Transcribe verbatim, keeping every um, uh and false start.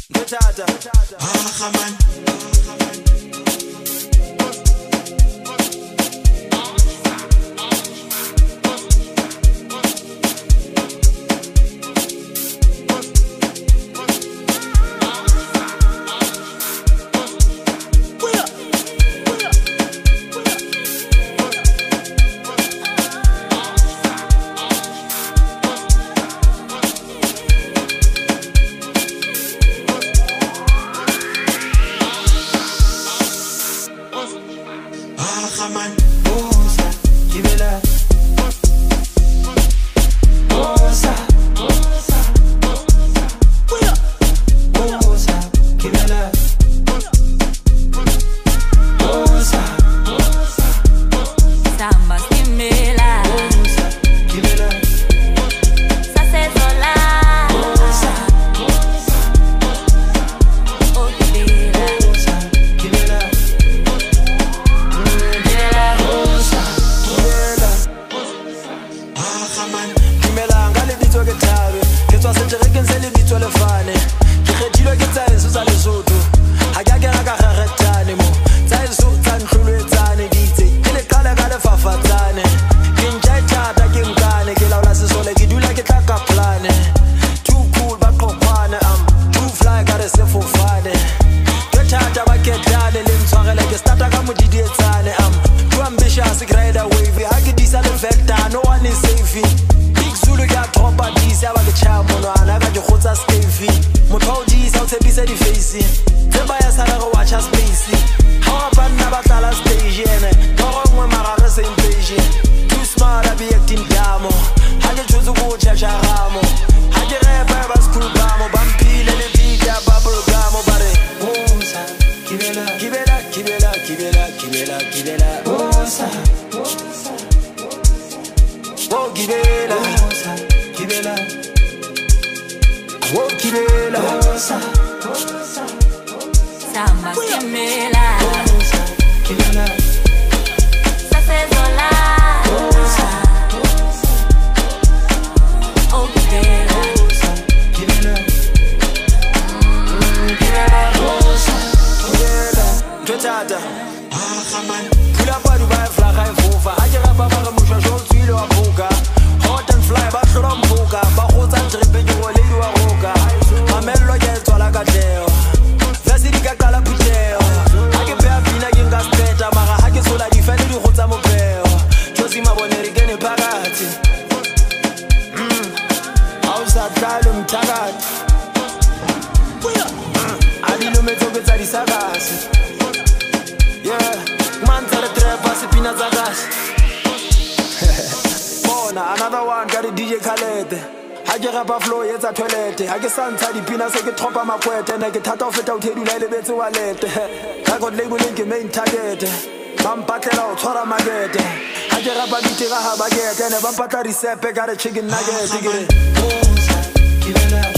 Ngithatha Ah man. Ah man. Bosa, Kibela. Bosa, Bosa, Bosa, Kibela. Bosa, Samba Kimela, Bosa, Kibela. Sasezola, Bosa, oh Kimela, Bosa, Kibela. Bosa, Kibela. Ah man. Kimela ngale bitso ke thabe ke tswa seterekeng se le bitso le fane ke kgethilwe ke tsaenso tsa lesotho ha ke a kena ka kgaretane mo tsaenso tsa ntlholwetsane ditse ke le qale ka lefafatsane ke ntja e thata ke nkane ke laola sesole ke dula ke tla ka plane too cool ba qoqwane am too fly ka re sefofane ke thata ba ketane le ntshwarele ke starta ka modidi etsane am too ambitious ke rider wave ha ke disa le vector no one is safe Big Zulu ke a tropa disa ba ke tšhaya monwana ka ke kgotsa stafy motho o disa o tshepise di-face tse ba ya sala re watcha space ha wa banna ba tlala stage ene toro nngwe marare same page too smart I be acting damo ha ke tshotse ko tšhaša ramo ha ke repa ba school bamo ba mphile le beat ya bubble gum ba re bosa kibela kibela kibela kibela kibela kibela bosa Oh Kibela, Kibela, oh Kibela, Samba Kimela, Kibela, Sasezola, oh Kimela, Kibela, Kibela, Ngithatha Ah man. Pula pa Dubai flag ha ifofa ha ke rapa ba re moshwashwa o tswile wa phoka hot and fly ba hlola mphoka ba gotsa tripe ke go ledi wa roka mamello ke tswala ka tleo vese di ka qala phuteo ha ke beha pina ke nka speta mara ha ke sola difane di gotsa mopeo josi mabone re kene phakathi mm awusahlala umthakathi adilumetso ke tsa disakasi yeah manza le trap asipina tsa kahle bona another one ka di D J Khaled ha ke rapa flow etsa toilet ha ke santsha dipina se ke tropa makwete ne ke thata o feta o thedula le betse wa lete ka go label ke main target ba mpatlela o tshwara market ha ke rapa ditira ha ba get ne ba mpatla recipe ka re chicken nugget ke re bosa kibela